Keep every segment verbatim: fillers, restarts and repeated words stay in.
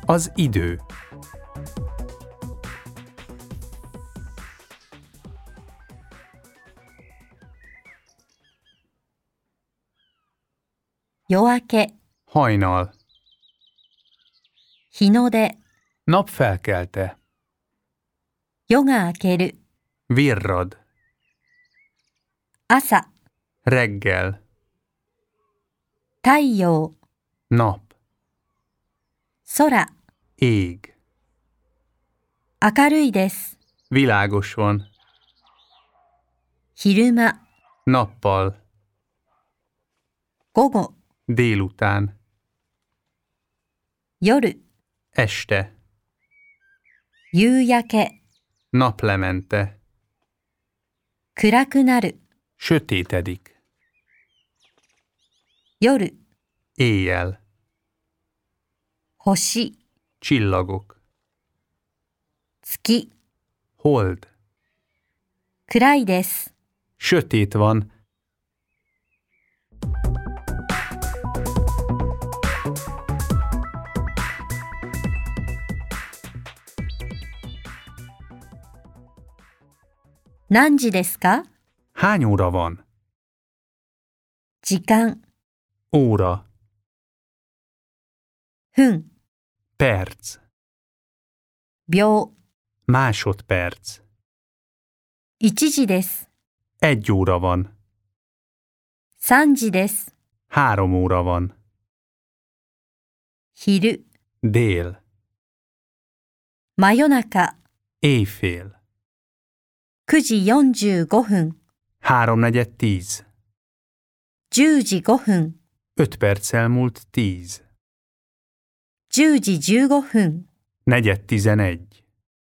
Az idő. Yoake, Hajnal. 日の出、 Napfelkelte. 夜が明ける、 Virrad. 朝、 Reggel. 太陽、 Nap. 空、 Ég. 明るいです。 Világos van. 昼間、 Nappal. 午後、 Délután. 夜、 Este. 夕焼け、 Naplemente. 暗くなる、 Sötétedik. 夜、 Éjjel. 星、 Csillagok. 月、 Hold. 暗いです。 Sötét van. 「何時ですか？ Hány óra van? 時間、 Óra. 分、 Perc. 秒、 Másodperc. いちじです。 Egy óra van. さんじです。 Három óra van. 昼、 Dél. 真夜中、 Éjfél. くじよんじゅうごふん、 Háromnegyed tíz. じゅうじごふん、 Öt perc elmúlt tíz. じゅうじじゅうごふん、 Negyed tizenegy.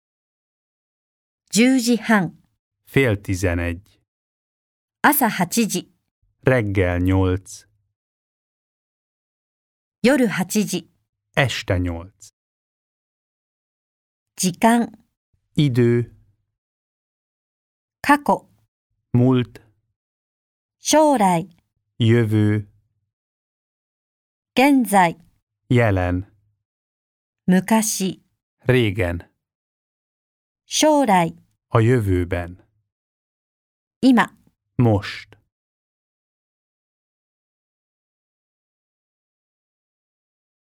じゅうじはん、 Fél tizenegy. 朝はちじ、 Reggel nyolc. 夜はちじ、 Este nyolc. 時間、 Idő. 過去、 Múlt. 将来、 Jövő. 現在、 Jelen. 昔、 Régen. 将来、 A jövőben. 今。 Most.